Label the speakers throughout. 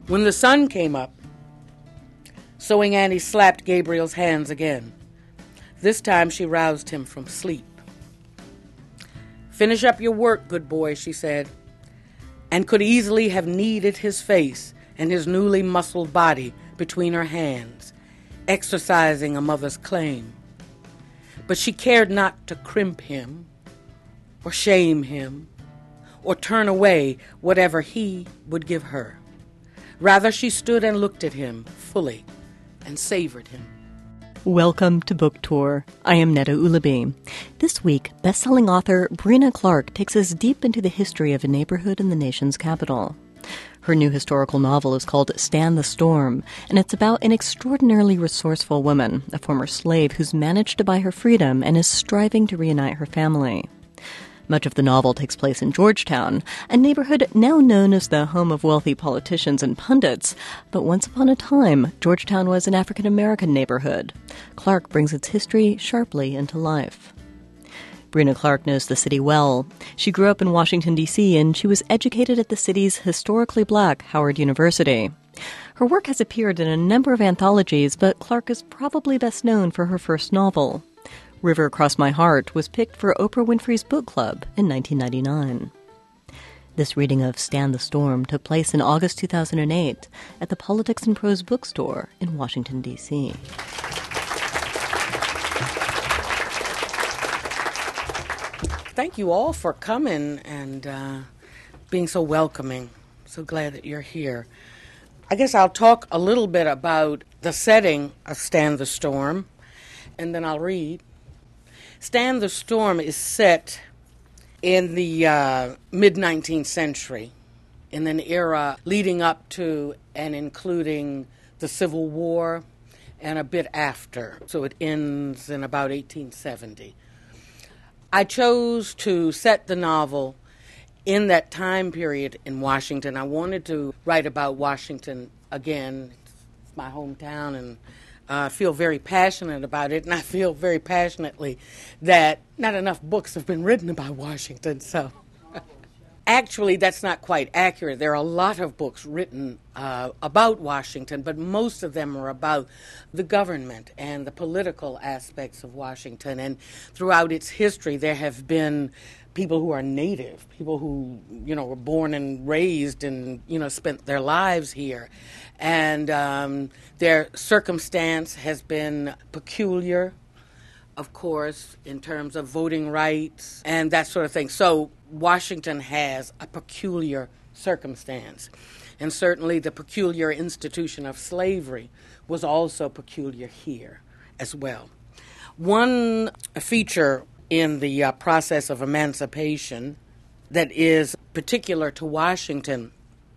Speaker 1: When the sun came up, Sewing Annie slapped Gabriel's hands again. This time she roused him from sleep. "Finish up your work, good boy," she said, and could easily have kneaded his face and his newly muscled body between her hands, exercising a mother's claim. But she cared not to crimp him, or shame him, or turn away whatever he would give her. Rather, she stood and looked at him fully and savored him.
Speaker 2: Welcome to Book Tour. I am Neda Ulaby. This week, best-selling author Breena Clark takes us deep into the history of a neighborhood in the nation's capital. Her new historical novel is called Stand the Storm, and it's about an extraordinarily resourceful woman, a former slave who's managed to buy her freedom and is striving to reunite her family. Much of the novel takes place in Georgetown, a neighborhood now known as the home of wealthy politicians and pundits. But once upon a time, Georgetown was an African-American neighborhood. Clark brings its history sharply into life. Breena Clark knows the city well. She grew up in Washington, D.C., and she was educated at the city's historically black Howard University. Her work has appeared in a number of anthologies, but Clark is probably best known for her first novel. River Across My Heart was picked for Oprah Winfrey's Book Club in 1999. This reading of Stand the Storm took place in August 2008 at the Politics and Prose bookstore in Washington, D.C.
Speaker 1: Thank you all for coming and being so welcoming. So glad that you're here. I guess I'll talk a little bit about the setting of Stand the Storm, and then I'll read. Stand the Storm is set in the mid-19th century, in an era leading up to and including the Civil War and a bit after. So it ends in about 1870. I chose to set the novel in that time period in Washington. I wanted to write about Washington again. It's my hometown, and I feel very passionate about it, and I feel very passionately that not enough books have been written about Washington. So, actually, that's not quite accurate. There are a lot of books written about Washington, but most of them are about the government and the political aspects of Washington. And throughout its history, there have been people who are native, people who, were born and raised and, spent their lives here. And their circumstance has been peculiar, of course, in terms of voting rights and that sort of thing. So Washington has a peculiar circumstance. And certainly the peculiar institution of slavery was also peculiar here as well. One feature in the process of emancipation that is particular to Washington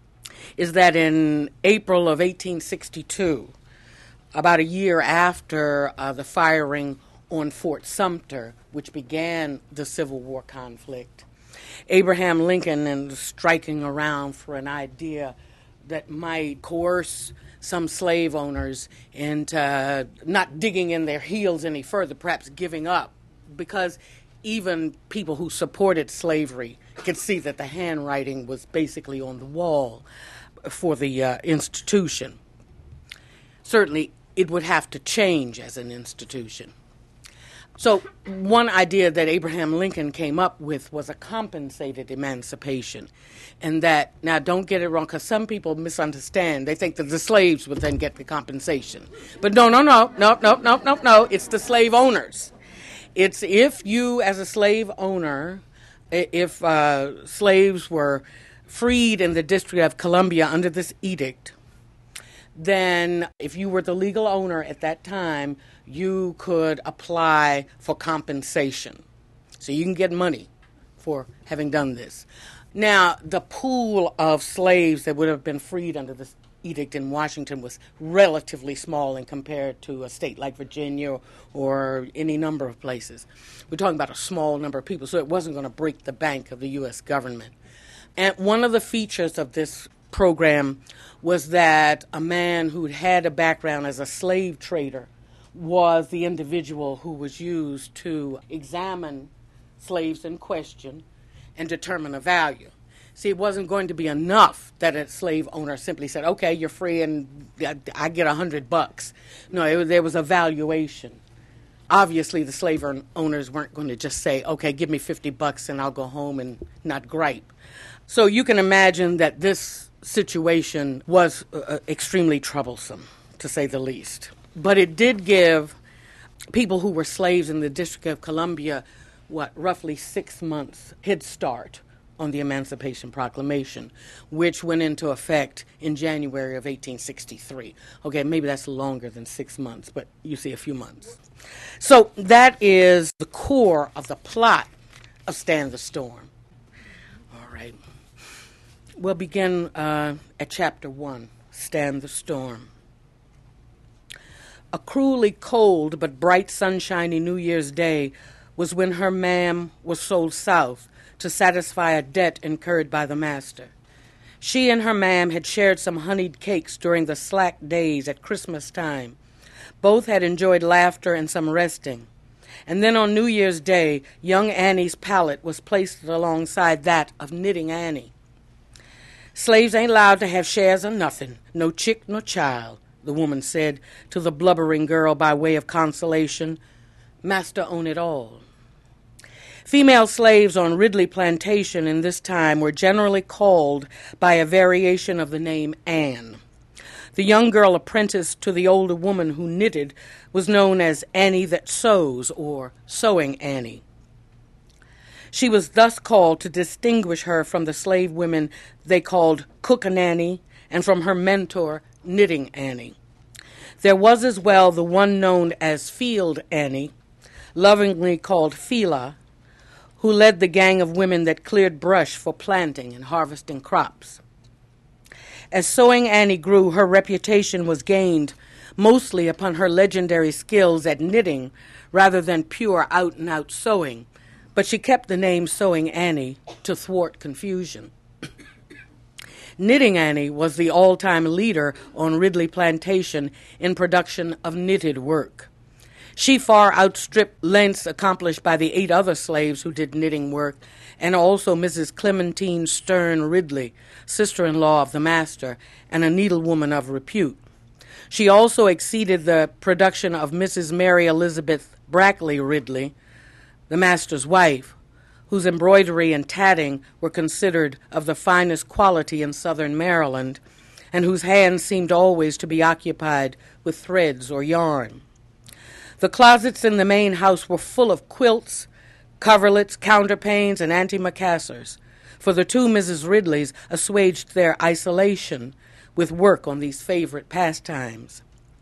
Speaker 1: is that in April of 1862, about a year after the firing on Fort Sumter, which began the Civil War conflict, Abraham Lincoln, and striking around for an idea that might coerce some slave owners into not digging in their heels any further, perhaps giving up, because even people who supported slavery could see that the handwriting was basically on the wall for the institution. Certainly, it would have to change as an institution. So one idea that Abraham Lincoln came up with was a compensated emancipation. And that, now don't get it wrong, because some people misunderstand. They think that the slaves would then get the compensation. But no, it's the slave owners. It's if you, as a slave owner, if slaves were freed in the District of Columbia under this edict, then if you were the legal owner at that time, you could apply for compensation. So you can get money for having done this. Now, the pool of slaves that would have been freed under this edict in Washington was relatively small in compared to a state like Virginia or any number of places. We're talking about a small number of people, so it wasn't going to break the bank of the U.S. government. And one of the features of this program was that a man who had a background as a slave trader was the individual who was used to examine slaves in question and determine a value. See, it wasn't going to be enough that a slave owner simply said, okay, you're free and I get $100. No, there was a valuation. Obviously, the slave owners weren't going to just say, okay, give me $50 and I'll go home and not gripe. So you can imagine that this situation was extremely troublesome, to say the least. But it did give people who were slaves in the District of Columbia, roughly 6 months head start on the Emancipation Proclamation, which went into effect in January of 1863. Okay, maybe that's longer than 6 months, but you see a few months. So that is the core of the plot of Stand the Storm. All right. We'll begin at Chapter 1, Stand the Storm. A cruelly cold but bright sunshiny New Year's Day was when her ma'am was sold south to satisfy a debt incurred by the master. She and her ma'am had shared some honeyed cakes during the slack days at Christmas time. Both had enjoyed laughter and some resting. And then on New Year's Day, young Annie's pallet was placed alongside that of Knitting Annie. Slaves ain't allowed to have shares of nothing, no chick nor child, the woman said to the blubbering girl by way of consolation. Master own it all. Female slaves on Ridley Plantation in this time were generally called by a variation of the name Anne. The young girl apprenticed to the older woman who knitted was known as Annie that sews, or Sewing Annie. She was thus called to distinguish her from the slave women they called Cookin' Annie and from her mentor, Knitting Annie. There was as well the one known as Field Annie, lovingly called Phila, who led the gang of women that cleared brush for planting and harvesting crops. As Sewing Annie grew, her reputation was gained mostly upon her legendary skills at knitting rather than pure out-and-out sewing, but she kept the name Sewing Annie to thwart confusion. Knitting Annie was the all-time leader on Ridley Plantation in production of knitted work. She far outstripped lengths accomplished by the 8 other slaves who did knitting work, and also Mrs. Clementine Stern Ridley, sister-in-law of the master, and a needlewoman of repute. She also exceeded the production of Mrs. Mary Elizabeth Brackley Ridley, the master's wife, whose embroidery and tatting were considered of the finest quality in southern Maryland, and whose hands seemed always to be occupied with threads or yarn. The closets in the main house were full of quilts, coverlets, counterpanes, and antimacassars, for the 2 Mrs. Ridleys assuaged their isolation with work on these favorite pastimes.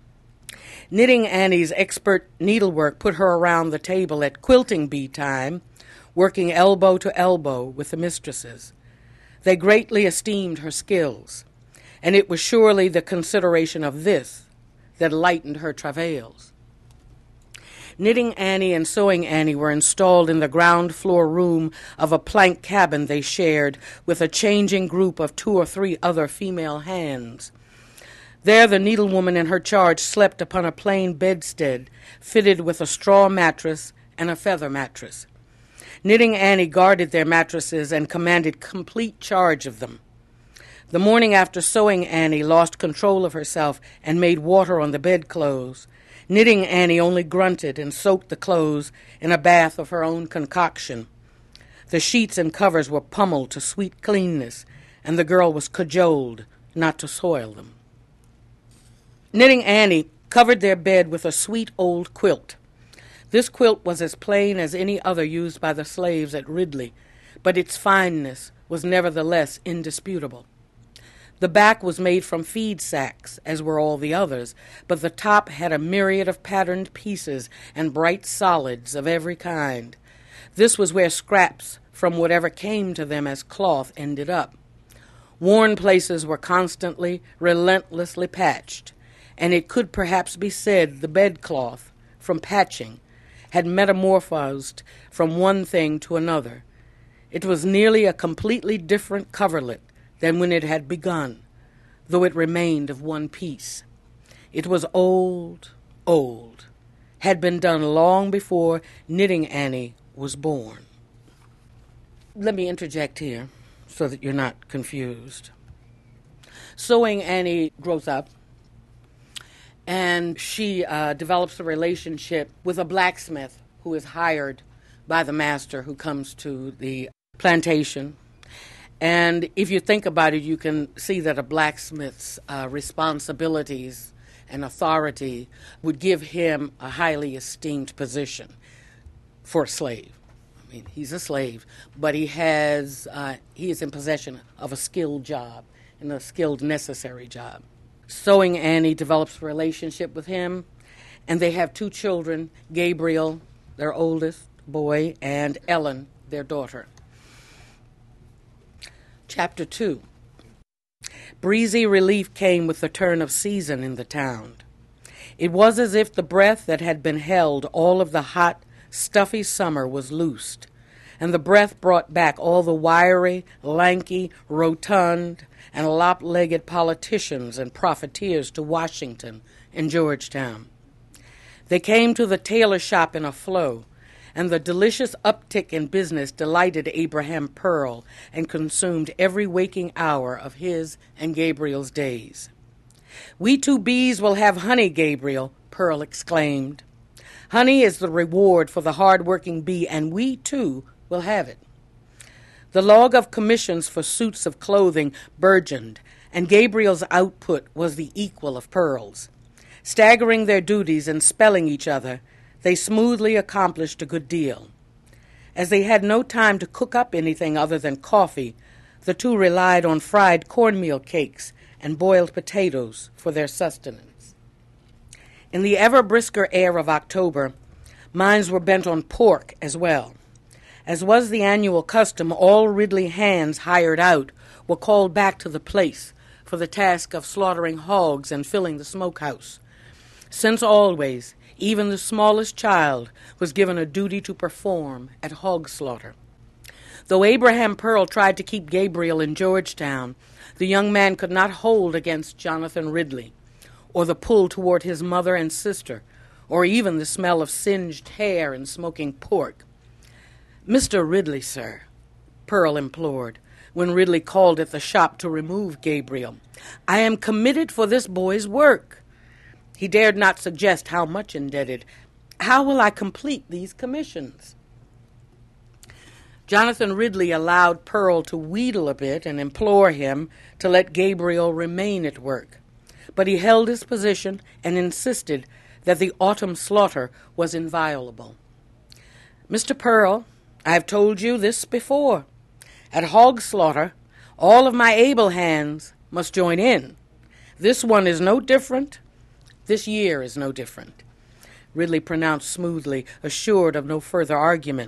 Speaker 1: Knitting Annie's expert needlework put her around the table at quilting bee time, working elbow to elbow with the mistresses. They greatly esteemed her skills, and it was surely the consideration of this that lightened her travails. Knitting Annie and Sewing Annie were installed in the ground floor room of a plank cabin they shared with a changing group of 2 or 3 other female hands. There the needlewoman in her charge slept upon a plain bedstead fitted with a straw mattress and a feather mattress. Knitting Annie guarded their mattresses and commanded complete charge of them. The morning after Sewing Annie lost control of herself and made water on the bedclothes, Knitting Annie only grunted and soaked the clothes in a bath of her own concoction. The sheets and covers were pummeled to sweet cleanness, and the girl was cajoled not to soil them. Knitting Annie covered their bed with a sweet old quilt. This quilt was as plain as any other used by the slaves at Ridley, but its fineness was nevertheless indisputable. The back was made from feed sacks, as were all the others, but the top had a myriad of patterned pieces and bright solids of every kind. This was where scraps from whatever came to them as cloth ended up. Worn places were constantly, relentlessly patched, and it could perhaps be said the bedcloth, from patching, had metamorphosed from one thing to another. It was nearly a completely different coverlet than when it had begun, though it remained of one piece. It was old, had been done long before Knitting Annie was born. Let me interject here. so that you're not confused. Sewing Annie grows up, and she develops a relationship with a blacksmith who is hired by the master who comes to the plantation. And if you think about it, you can see that a blacksmith's responsibilities and authority would give him a highly esteemed position for a slave. I mean, he's a slave, but he is in possession of a skilled job, and a skilled, necessary job. Sewing Annie develops a relationship with him, and they have 2 children, Gabriel, their oldest boy, and Ellen, their daughter. Chapter 2. Breezy relief came with the turn of season in the town. It was as if the breath that had been held all of the hot, stuffy summer was loosed, and the breath brought back all the wiry, lanky, rotund, and lop-legged politicians and profiteers to Washington and Georgetown. They came to the tailor shop in a flow, and the delicious uptick in business delighted Abraham Pearl and consumed every waking hour of his and Gabriel's days. "We 2 bees will have honey, Gabriel," Pearl exclaimed. "Honey is the reward for the hard-working bee, and we, too, will have it." The log of commissions for suits of clothing burgeoned, and Gabriel's output was the equal of Pearl's. Staggering their duties and spelling each other, they smoothly accomplished a good deal. As they had no time to cook up anything other than coffee, the 2 relied on fried cornmeal cakes and boiled potatoes for their sustenance. In the ever-brisker air of October, minds were bent on pork as well. As was the annual custom, all Ridley hands hired out were called back to the place for the task of slaughtering hogs and filling the smokehouse. Since always, even the smallest child was given a duty to perform at hog slaughter. Though Abraham Pearl tried to keep Gabriel in Georgetown, the young man could not hold against Jonathan Ridley, or the pull toward his mother and sister, or even the smell of singed hair and smoking pork. "Mr. Ridley, sir," Pearl implored, when Ridley called at the shop to remove Gabriel, "I am committed for this boy's work." He dared not suggest how much indebted. "How will I complete these commissions?" Jonathan Ridley allowed Pearl to wheedle a bit and implore him to let Gabriel remain at work, but he held his position and insisted that the autumn slaughter was inviolable. "Mr. Pearl, I have told you this before. At hog slaughter, all of my able hands must join in. This one is no different. This year is no different," Ridley pronounced smoothly, assured of no further argument.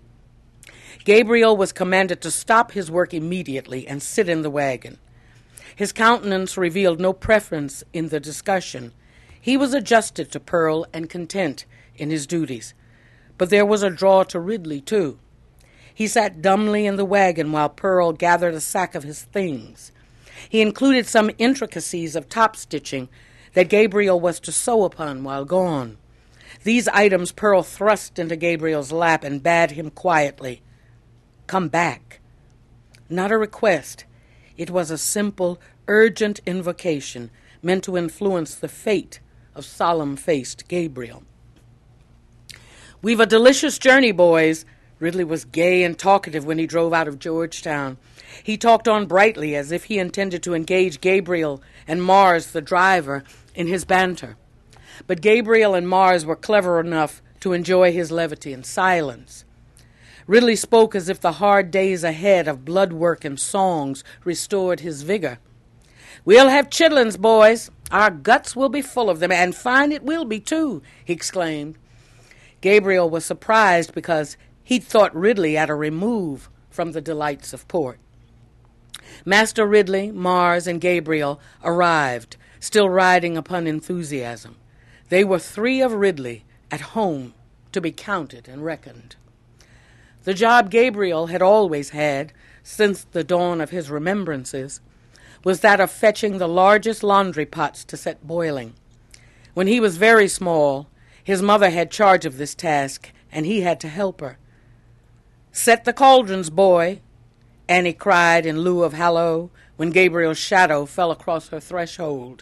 Speaker 1: Gabriel was commanded to stop his work immediately and sit in the wagon. His countenance revealed no preference in the discussion. He was adjusted to Pearl and content in his duties. But there was a draw to Ridley, too. He sat dumbly in the wagon while Pearl gathered a sack of his things. He included some intricacies of top-stitching that Gabriel was to sew upon while gone. These items Pearl thrust into Gabriel's lap and bade him quietly, "Come back." Not a request. It was a simple, urgent invocation meant to influence the fate of solemn-faced Gabriel. "We've a delicious journey, boys." Ridley was gay and talkative when he drove out of Georgetown. He talked on brightly as if he intended to engage Gabriel and Mars, the driver, in his banter. But Gabriel and Mars were clever enough to enjoy his levity in silence. Ridley spoke as if the hard days ahead of blood work and songs restored his vigor. "We'll have chitlins, boys. Our guts will be full of them, and fine it will be, too," he exclaimed. Gabriel was surprised because he'd thought Ridley at a remove from the delights of port. Master Ridley, Mars, and Gabriel arrived, still riding upon enthusiasm. They were 3 of Ridley, at home, to be counted and reckoned. The job Gabriel had always had, since the dawn of his remembrances, was that of fetching the largest laundry pots to set boiling. When he was very small, his mother had charge of this task, and he had to help her. "Set the cauldrons, boy." Annie cried in lieu of hello when Gabriel's shadow fell across her threshold.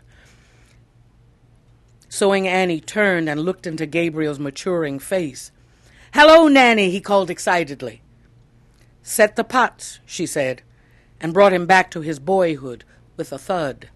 Speaker 1: Sewing Annie turned and looked into Gabriel's maturing face. "Hello, Nanny," he called excitedly. "Set the pots," she said, and brought him back to his boyhood with a thud.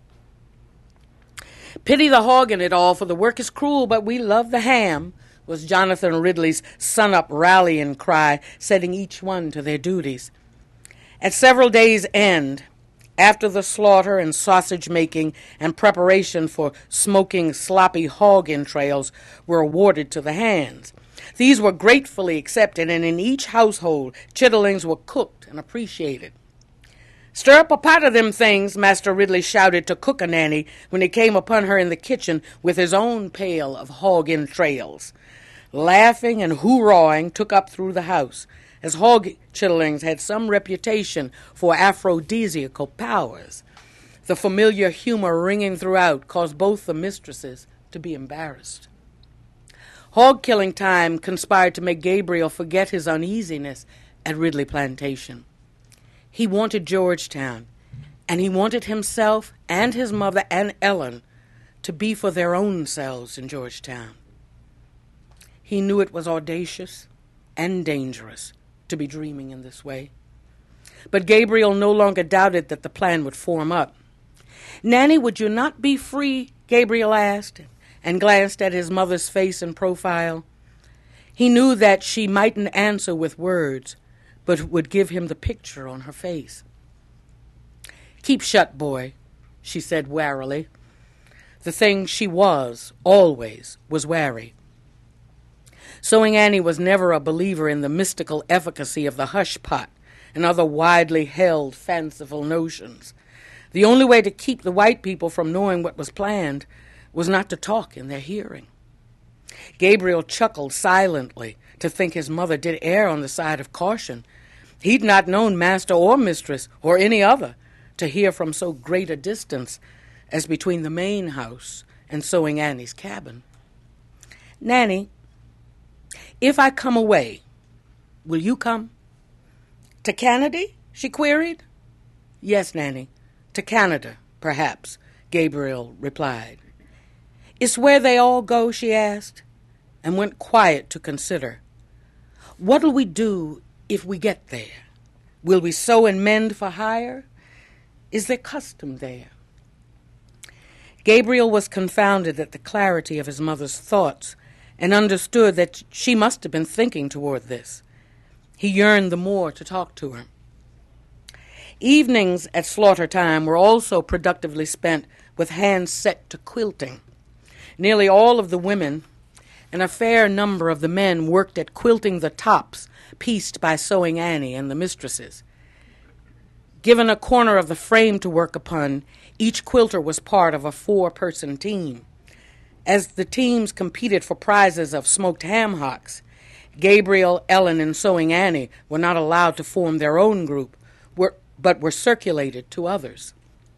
Speaker 1: "Pity the hog in it all, for the work is cruel, but we love the ham," was Jonathan Ridley's sun-up rallying cry, setting each one to their duties. At several days' end, after the slaughter and sausage-making and preparation for smoking sloppy hog entrails were awarded to the hands, these were gratefully accepted, and in each household chitterlings were cooked and appreciated. "Stir up a pot of them things," Master Ridley shouted to Cook Nanny when he came upon her in the kitchen with his own pail of hog entrails. Laughing and hoorahing took up through the house, as hog chitterlings had some reputation for aphrodisiacal powers. The familiar humor ringing throughout caused both the mistresses to be embarrassed. Hog-killing time conspired to make Gabriel forget his uneasiness at Ridley Plantation. He wanted Georgetown, and he wanted himself and his mother and Ellen to be for their own selves in Georgetown. He knew it was audacious and dangerous to be dreaming in this way. But Gabriel no longer doubted that the plan would form up. "Nanny, would you not be free?" Gabriel asked, and glanced at his mother's face and profile. He knew that she mightn't answer with words, but would give him the picture on her face. "Keep shut, boy," she said warily. The thing she was, always, was wary. Sewing Annie was never a believer in the mystical efficacy of the hush pot and other widely held fanciful notions. The only way to keep the white people from knowing what was planned was not to talk in their hearing. Gabriel chuckled silently to think his mother did err on the side of caution. He'd not known master or mistress or any other to hear from so great a distance as between the main house and Sewing Annie's cabin. "Nanny, if I come away, will you come?" "To Canada?" she queried. "Yes, Nanny, to Canada, perhaps," Gabriel replied. "It's where they all go?" she asked, and went quiet to consider. "What'll we do if we get there? Will we sew and mend for hire? Is there custom there?" Gabriel was confounded at the clarity of his mother's thoughts and understood that she must have been thinking toward this. He yearned the more to talk to her. Evenings at slaughter time were also productively spent with hands set to quilting. Nearly all of the women and a fair number of the men worked at quilting the tops pieced by Sewing Annie and the mistresses. Given a corner of the frame to work upon, each quilter was part of a 4-person team. As the teams competed for prizes of smoked ham hocks, Gabriel, Ellen, and Sewing Annie were not allowed to form their own group, but were circulated to others.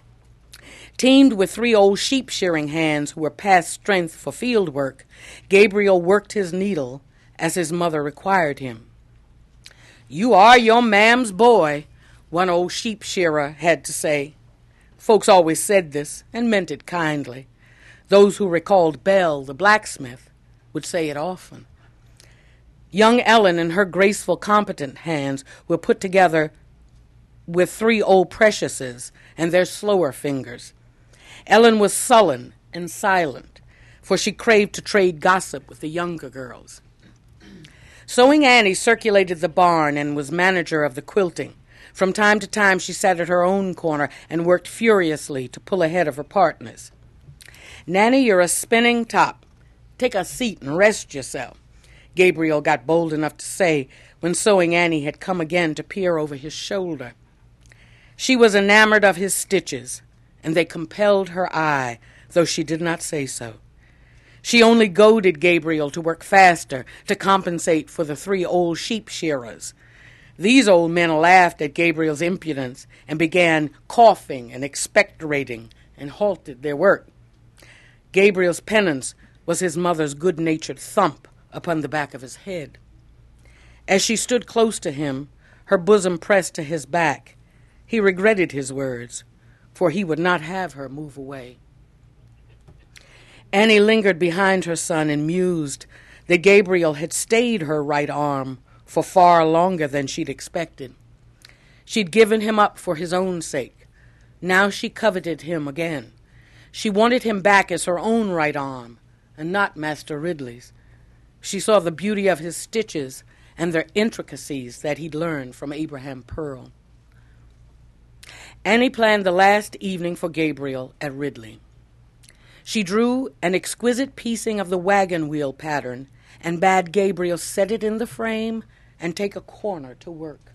Speaker 1: Teamed with 3 old sheep-shearing hands who were past strength for field work, Gabriel worked his needle as his mother required him. "You are your mam's boy," one old sheep-shearer had to say. Folks always said this and meant it kindly. Those who recalled Bell, the blacksmith, would say it often. Young Ellen and her graceful, competent hands were put together with 3 old Preciouses and their slower fingers. Ellen was sullen and silent, for she craved to trade gossip with the younger girls. Sewing Annie circulated the barn and was manager of the quilting. From time to time she sat at her own corner and worked furiously to pull ahead of her partners. "Nanny, you're a spinning top. Take a seat and rest yourself," Gabriel got bold enough to say when Sewing Annie had come again to peer over his shoulder. She was enamored of his stitches, and they compelled her eye, though she did not say so. She only goaded Gabriel to work faster to compensate for the 3 old sheep-shearers. These old men laughed at Gabriel's impudence and began coughing and expectorating and halted their work. Gabriel's penance was his mother's good-natured thump upon the back of his head. As she stood close to him, her bosom pressed to his back, He regretted his words, for he would not have her move away. Annie lingered behind her son and mused that Gabriel had stayed her right arm for far longer than she'd expected. She'd given him up for his own sake. Now she coveted him again. She wanted him back as her own right arm, and not Master Ridley's. She saw the beauty of his stitches and their intricacies that he'd learned from Abraham Pearl. Annie planned the last evening for Gabriel at Ridley. She drew an exquisite piecing of the wagon wheel pattern and bade Gabriel set it in the frame and take a corner to work.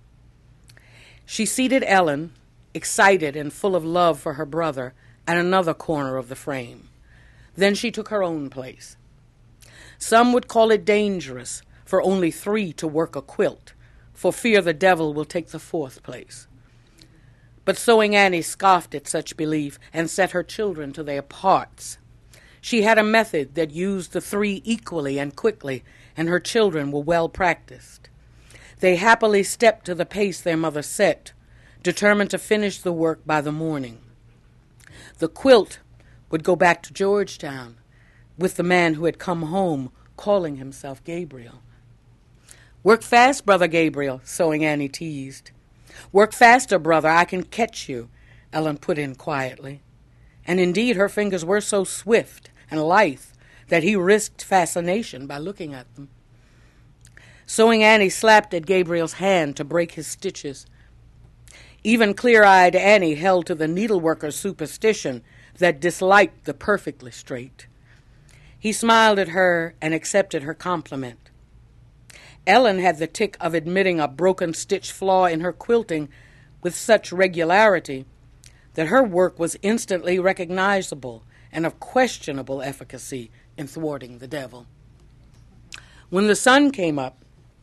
Speaker 1: She seated Ellen, excited and full of love for her brother, at another corner of the frame. Then she took her own place. Some would call it dangerous for only 3 to work a quilt, for fear the devil will take the 4th place. But Sewing Annie scoffed at such belief and set her children to their parts. She had a method that used the 3 equally and quickly, and her children were well practiced. They happily stepped to the pace their mother set, determined to finish the work by the morning. The quilt would go back to Georgetown with the man who had come home calling himself Gabriel. "Work fast, Brother Gabriel," Sewing Annie teased. "Work faster, brother, I can catch you," Ellen put in quietly. And indeed her fingers were so swift and lithe that he risked fascination by looking at them. Sewing Annie slapped at Gabriel's hand to break his stitches. Even clear-eyed Annie held to the needleworker's superstition that disliked the perfectly straight. He smiled at her and accepted her compliment. Ellen had the tic of admitting a broken stitch flaw in her quilting with such regularity that her work was instantly recognizable and of questionable efficacy in thwarting the devil. When the sun came up,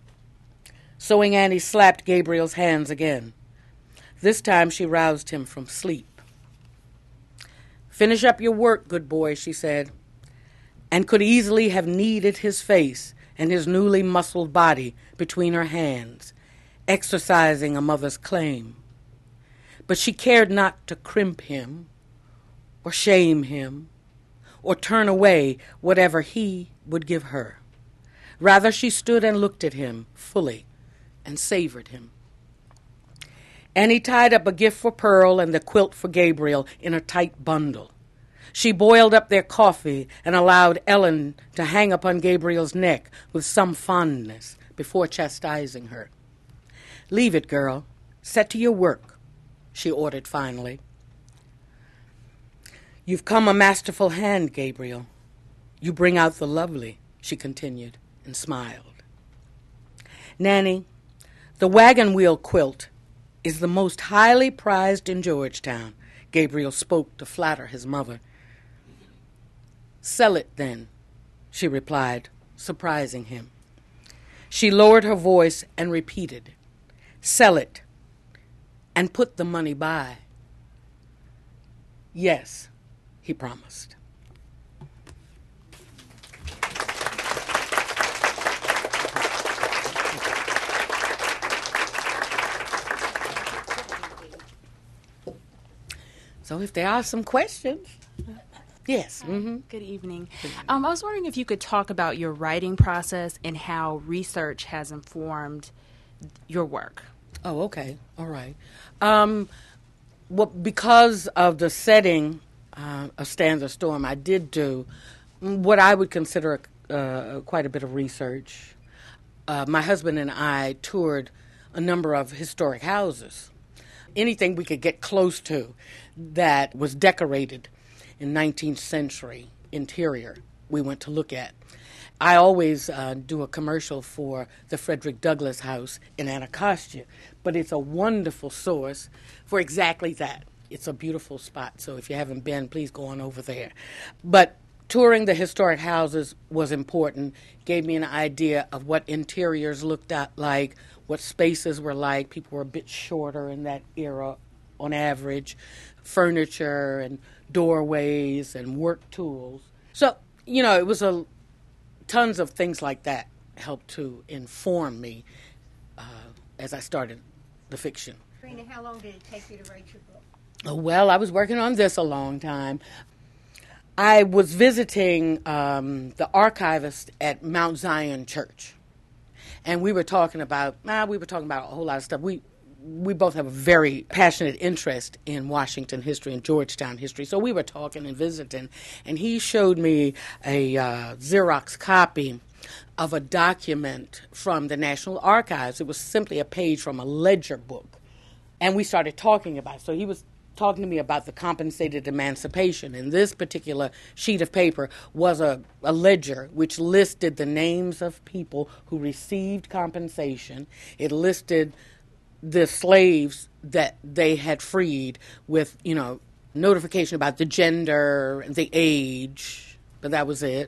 Speaker 1: Sewing Annie slapped Gabriel's hands again. This time she roused him from sleep. "Finish up your work, good boy," she said, and could easily have kneaded his face and his newly muscled body between her hands, exercising a mother's claim. But she cared not to crimp him, or shame him, or turn away whatever he would give her. Rather, she stood and looked at him fully and savored him. Annie tied up a gift for Pearl and the quilt for Gabriel in a tight bundle. She boiled up their coffee and allowed Ellen to hang upon Gabriel's neck with some fondness before chastising her. "Leave it, girl. Set to your work," she ordered finally. "You've come a masterful hand, Gabriel. You bring out the lovely," she continued and smiled. "Nanny, the wagon wheel quilt is the most highly prized in Georgetown," Gabriel spoke to flatter his mother. "Sell it, then," she replied, surprising him. She lowered her voice and repeated, "Sell it, and put the money by." "Yes," he promised. So if there are some questions. Yes. Mm-hmm.
Speaker 3: Good evening. I was wondering if you could talk about your writing process and how research has informed your work.
Speaker 1: Oh, okay. All right. Well, because of the setting of Stand the Storm, I did do what I would consider quite a bit of research. My husband and I toured a number of historic houses. Anything we could get close to that was decorated in 19th century interior we went to look at. I always do a commercial for the Frederick Douglass House in Anacostia, but it's a wonderful source for exactly that. It's a beautiful spot, so if you haven't been, please go on over there. But touring the historic houses was important, gave me an idea of what interiors looked like, what spaces were like. People were a bit shorter in that era on average, furniture and doorways and work tools. So, it was tons of things like that helped to inform me as I started the fiction.
Speaker 4: Brina, how long did it take you to write your book?
Speaker 1: Well, I was working on this a long time. I was visiting the archivist at Mount Zion Church, and we were talking about a whole lot of stuff. We both have a very passionate interest in Washington history and Georgetown history, so we were talking and visiting, and he showed me a Xerox copy of a document from the National Archives. It was simply a page from a ledger book, and we started talking about it. So he was talking to me about the compensated emancipation, and this particular sheet of paper was a ledger which listed the names of people who received compensation. It listed the slaves that they had freed with, notification about the gender and the age, but that was it.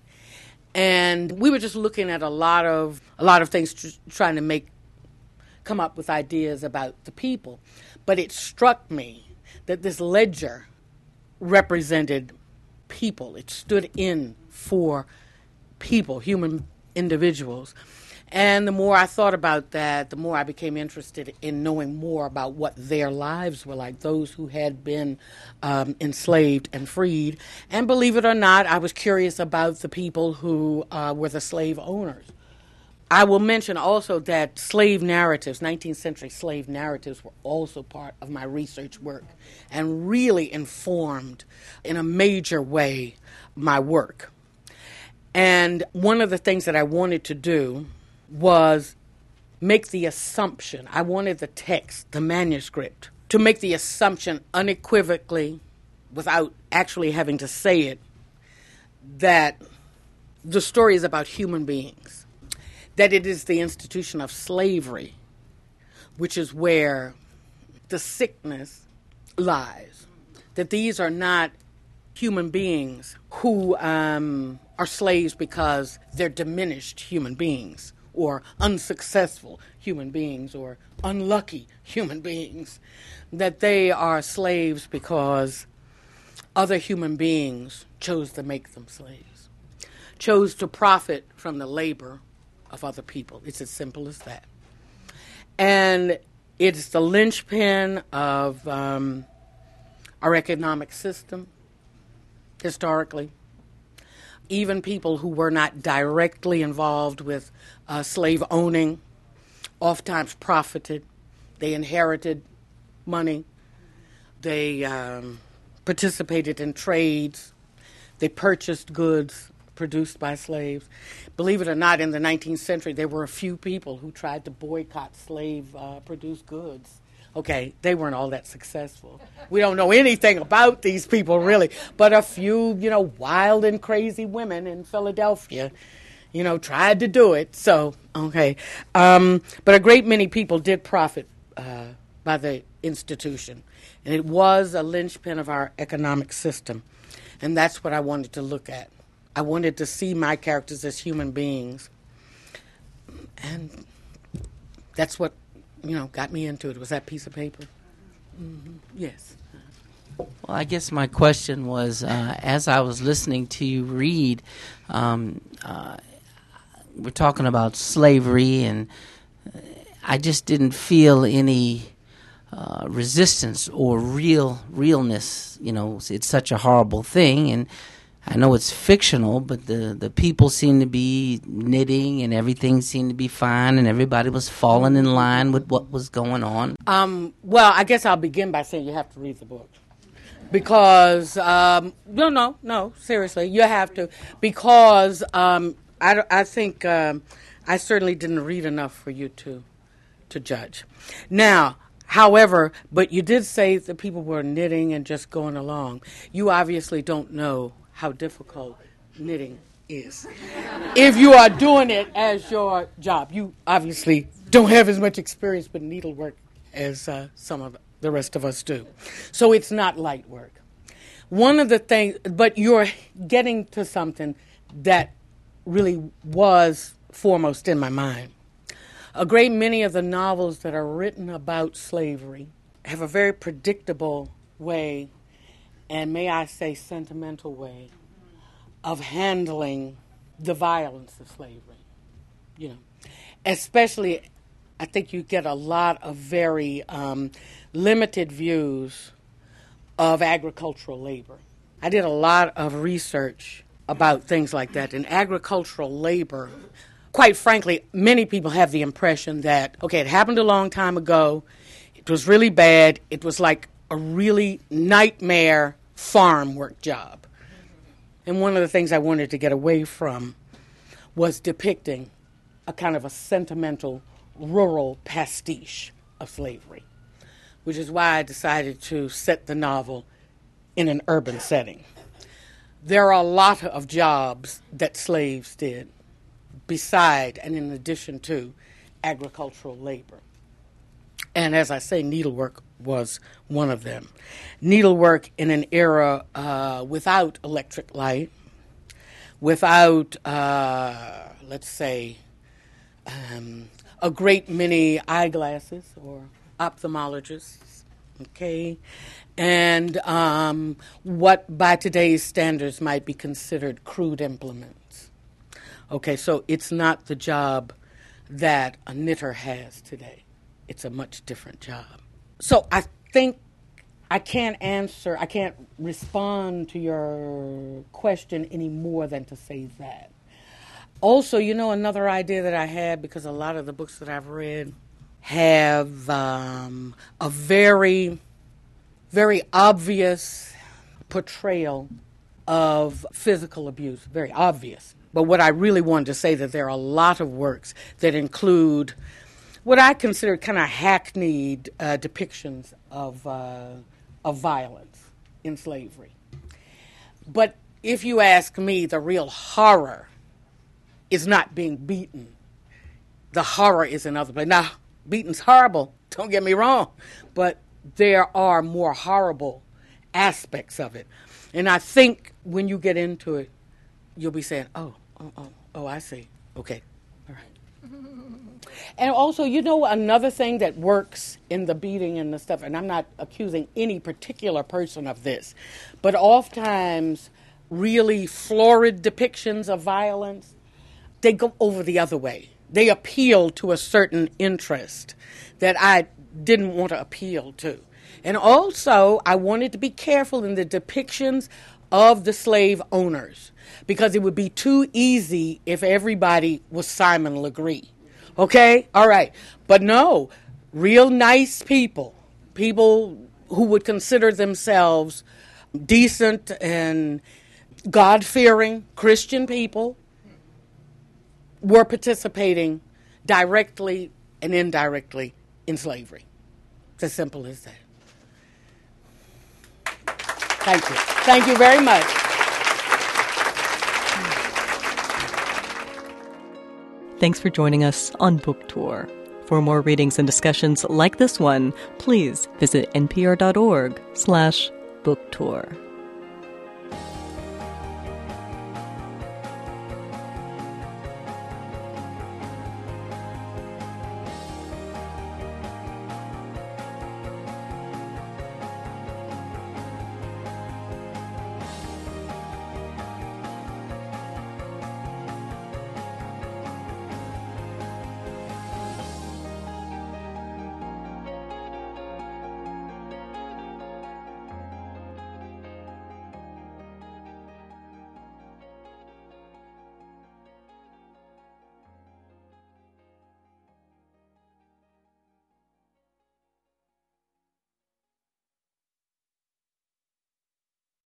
Speaker 1: And we were just looking at a lot of things, trying to come up with ideas about the people. But it struck me that this ledger represented people. It stood in for people, human individuals. And the more I thought about that, the more I became interested in knowing more about what their lives were like, those who had been enslaved and freed. And believe it or not, I was curious about the people who were the slave owners. I will mention also that slave narratives, 19th century slave narratives, were also part of my research work and really informed in a major way my work. And one of the things that I wanted to do was make the assumption, I wanted the text, the manuscript, to make the assumption unequivocally, without actually having to say it, that the story is about human beings. That it is the institution of slavery, which is where the sickness lies. That these are not human beings who are slaves because they're diminished human beings, or unsuccessful human beings, or unlucky human beings. That they are slaves because other human beings chose to make them slaves, chose to profit from the labor of other people. It's as simple as that. And it's the linchpin of our economic system, historically. Even people who were not directly involved with slave owning oftentimes profited. They inherited money. They participated in trades. They purchased goods produced by slaves. Believe it or not, in the 19th century, there were a few people who tried to boycott slave-produced goods. Okay, they weren't all that successful. We don't know anything about these people, really, but a few, wild and crazy women in Philadelphia, tried to do it. So, okay. But a great many people did profit by the institution, and it was a linchpin of our economic system, and that's what I wanted to look at. I wanted to see my characters as human beings, and that's what, got me into it. Was that piece of paper? Mm-hmm. Yes.
Speaker 5: Well, I guess my question was, as I was listening to you read, we're talking about slavery, and I just didn't feel any resistance or realness. It's such a horrible thing, and I know it's fictional, but the people seem to be knitting and everything seemed to be fine, and everybody was falling in line with what was going on.
Speaker 1: Well, I guess I'll begin by saying you have to read the book. Because, no, seriously, you have to. Because I think I certainly didn't read enough for you to judge. Now, however, but you did say that people were knitting and just going along. You obviously don't know how difficult knitting is. If you are doing it as your job, you obviously don't have as much experience with needlework as some of the rest of us do. So it's not light work. One of the things, but you're getting to something that really was foremost in my mind. A great many of the novels that are written about slavery have a very predictable way, and may I say sentimental way, of handling the violence of slavery. Especially I think you get a lot of very limited views of agricultural labor. I did a lot of research about things like that. And agricultural labor, quite frankly, many people have the impression that, okay, it happened a long time ago, it was really bad, it was like a really nightmare farm work job. And one of the things I wanted to get away from was depicting a kind of a sentimental rural pastiche of slavery, which is why I decided to set the novel in an urban setting. There are a lot of jobs that slaves did beside and in addition to agricultural labor. And as I say, needlework was one of them. Needlework in an era without electric light, without, let's say, a great many eyeglasses or ophthalmologists, okay, and what by today's standards might be considered crude implements. Okay, so it's not the job that a knitter has today. It's a much different job. So I think I can't respond to your question any more than to say that. Also, another idea that I had, because a lot of the books that I've read have a very, very obvious portrayal of physical abuse, very obvious. But what I really wanted to say, that there are a lot of works that include what I consider kind of hackneyed depictions of violence in slavery. But if you ask me, the real horror is not being beaten. The horror is in other places. Now, beating's horrible, don't get me wrong, but there are more horrible aspects of it. And I think when you get into it, you'll be saying, oh, I see. Okay, all right. And also, another thing that works in the beating and the stuff, and I'm not accusing any particular person of this, but oftentimes really florid depictions of violence, they go over the other way. They appeal to a certain interest that I didn't want to appeal to. And also, I wanted to be careful in the depictions of the slave owners, because it would be too easy if everybody was Simon Legree. Okay? All right. But no, real nice people who would consider themselves decent and God-fearing Christian people, were participating directly and indirectly in slavery. It's as simple as that. Thank you. Thank you very much.
Speaker 2: Thanks for joining us on Book Tour. For more readings and discussions like this one, please visit npr.org/booktour.